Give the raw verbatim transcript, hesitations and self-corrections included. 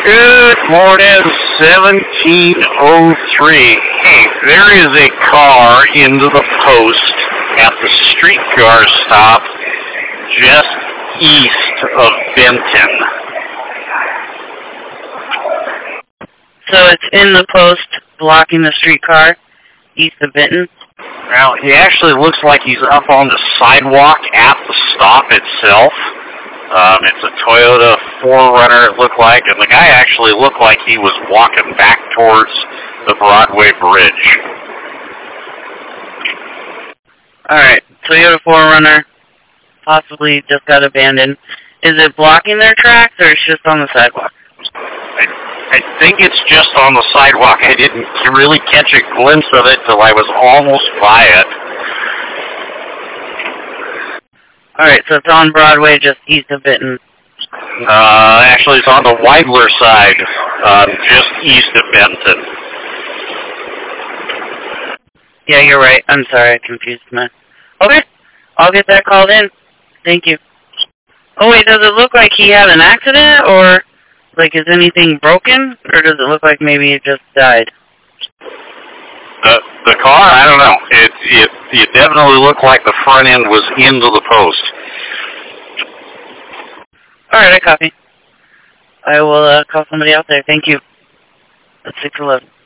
Good morning, seventeen oh three. Hey, there is a car into the post at the streetcar stop just east of Benton. So it's in the post blocking the streetcar east of Benton? Well, he actually looks like he's up on the sidewalk at the stop itself. Um, it's a Toyota four runner, it looked like, and the guy actually looked like he was walking back towards the Broadway Bridge. Alright, Toyota four runner, possibly just got abandoned. Is it blocking their tracks, or it's just on the sidewalk? I, I think it's just on the sidewalk. I didn't really catch a glimpse of it till I was almost by it. Alright, so it's on Broadway, just east of Benton. Uh, actually, it's on the Weidler side, um, just east of Benton. Yeah, you're right. I'm sorry, I confused my... Okay, I'll get that called in. Thank you. Oh, wait, does it look like he had an accident, or, like, is anything broken? Or does it look like maybe it just died? The the car, I don't know. It it it definitely looked like the front end was into the post. All right, I copy. I will uh, call somebody out there. Thank you. That's six eleven.